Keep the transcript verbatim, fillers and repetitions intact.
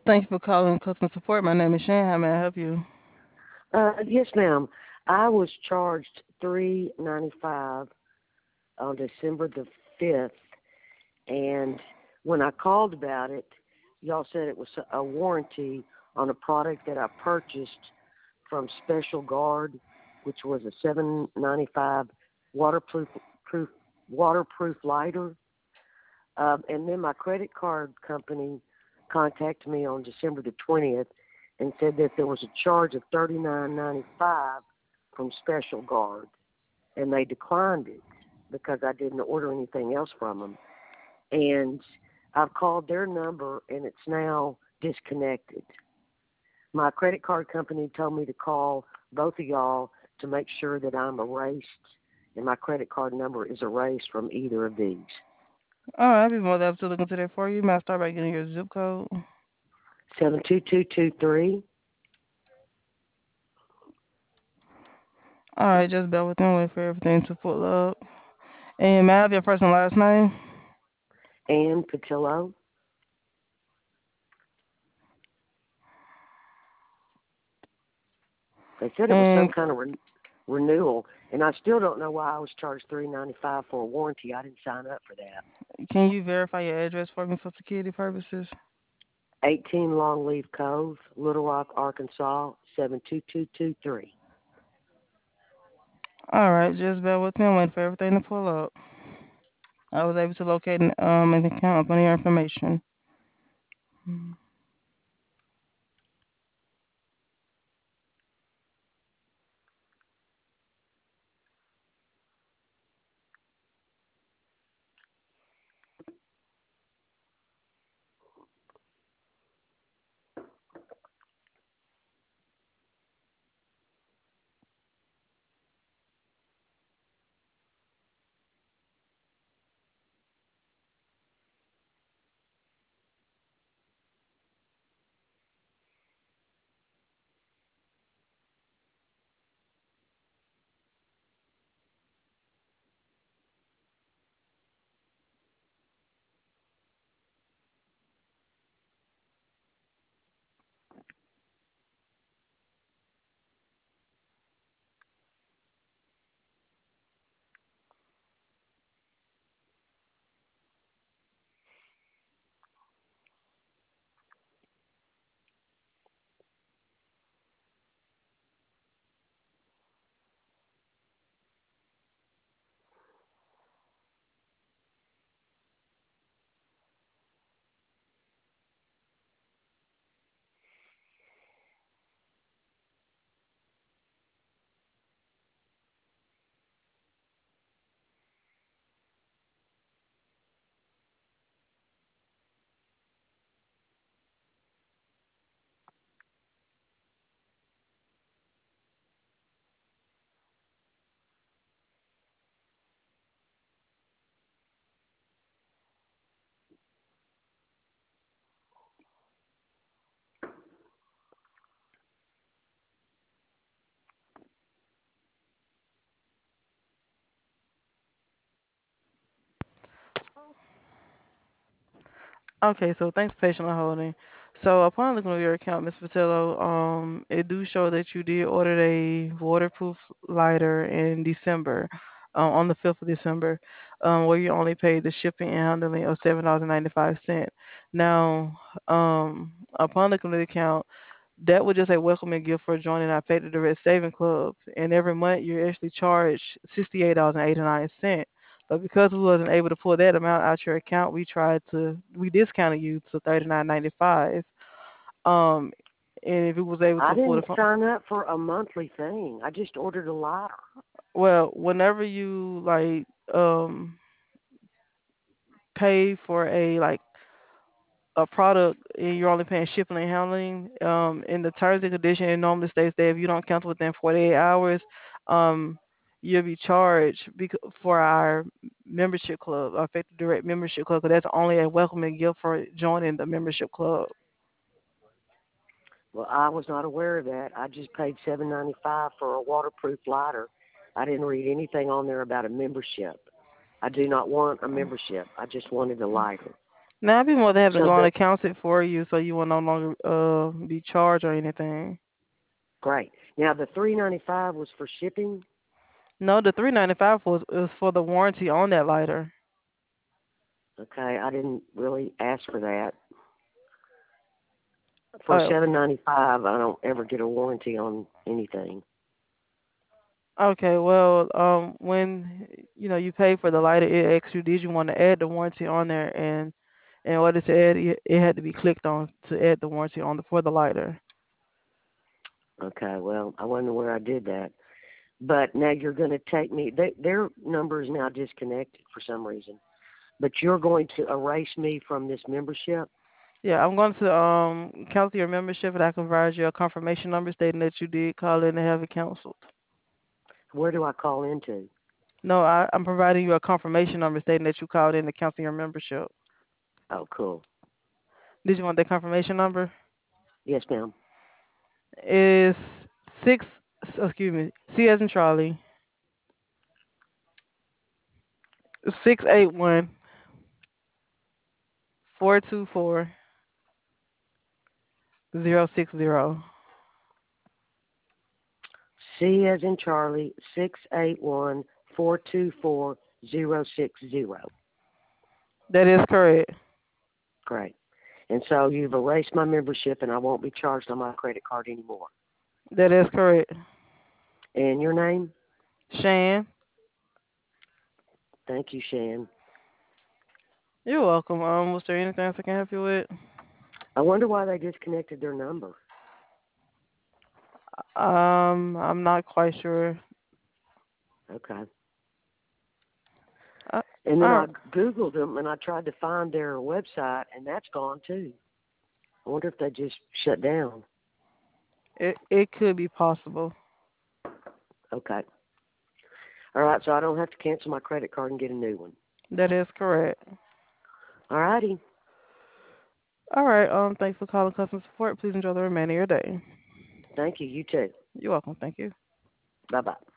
Thank you for calling customer support. My name is Shan. How may I help you? Uh, yes, ma'am. I was charged three ninety five on December the fifth, and when I called about it, y'all said it was a warranty on a product that I purchased from Special Guard, which was a seven ninety five waterproof proof waterproof lighter. Um, and then my credit card company contacted me on December the twentieth and said that there was a charge of thirty nine ninety five from Special Guard, and they declined it because I didn't order anything else from them. And I've called their number, and it's now disconnected. My credit card company told me to call both of y'all to make sure that I'm erased, and my credit card number is erased from either of these. All right, I'll be more than happy to look into that for you. May I start by getting your zip code? seven two two two three All right, just bear with me. Wait for everything to pull up. And may I have your first and last name? Ann Patillo. They said it was some And kind of re- renewal, and I still don't know why I was charged three ninety five for a warranty. I didn't sign up for that. can you verify your address for me for security purposes? eighteen Longleaf Cove, Little Rock, Arkansas, seven two two two three. All right, just bear with me. I'm waiting for everything to pull up. I was able to locate an, um, an account upon your information. Okay, so thanks for patiently holding. So upon looking at your account, Miss Patillo, um, it do show that you did order a waterproof lighter in December, um, on the fifth of December, um, where you only paid the shipping and handling of seven dollars and ninety five cent. Now, um, upon looking at the account, that was just a welcoming gift for joining our Pay the Direct Saving Club, and every month you're actually charged sixty eight dollars and eighty nine cent. But because we wasn't able to pull that amount out your account, we tried to we discounted you to thirty nine ninety five. Um, and if we was able I to pull the didn't phone, sign up for a monthly thing. I just ordered a lighter. well, whenever you like um pay for a like a product and you're only paying shipping and handling, um, in the terms and condition, it normally states that if you don't cancel within forty-eight hours, um, you'll be charged bec- for our membership club, our Effective Direct membership club, because that's only a welcoming gift for joining the membership club. Well, I was not aware of that. I just paid seven ninety five for a waterproof lighter. I didn't read anything on there about a membership. I do not want a membership. I just wanted a lighter. Now I'd be more than happy to So go on the and count it for you, so you will no longer uh be charged or anything. great. Now the three ninety five was for shipping. No, the three ninety five was is for the warranty on that lighter. Okay, I didn't really ask for that. For Oh, seven ninety five, I don't ever get a warranty on anything. okay. Well, um, when you know you pay for the lighter, it asks you, did you want to add the warranty on there? And in order to add it, it had to be clicked on to add the warranty on the for the lighter. Okay, well, I wonder where I did that. But now you're going to take me. They, their number is now disconnected for some reason. But you're going to erase me from this membership. Yeah, I'm going to um cancel your membership, and I can provide you a confirmation number stating that you did call in and have it canceled. Where do I call into? No, I, I'm providing you a confirmation number stating that you called in to cancel your membership. Oh, cool. Did you want that confirmation number? Yes, ma'am. Is six, excuse me, C as in Charlie, six eight one four two four zero six zero. C as in Charlie, six eight one four two four zero six zero. That is correct. Great. And so you've erased my membership, and I won't be charged on my credit card anymore. That is correct. And your name? Shan, Thank you, Shan. you're welcome. Um, was there anything else I can help you with? I wonder why they disconnected their number. Um, I'm not quite sure. Okay. Uh, And then uh, I Googled them, and I tried to find their website, and that's gone too. I wonder if they just shut down. it it could be possible. Okay. All right, so I don't have to cancel my credit card and get a new one. That is correct. All righty. All right. Um, thanks for calling customer support. Please enjoy the remainder of your day. Thank you. You too. You're welcome. Thank you. Bye bye.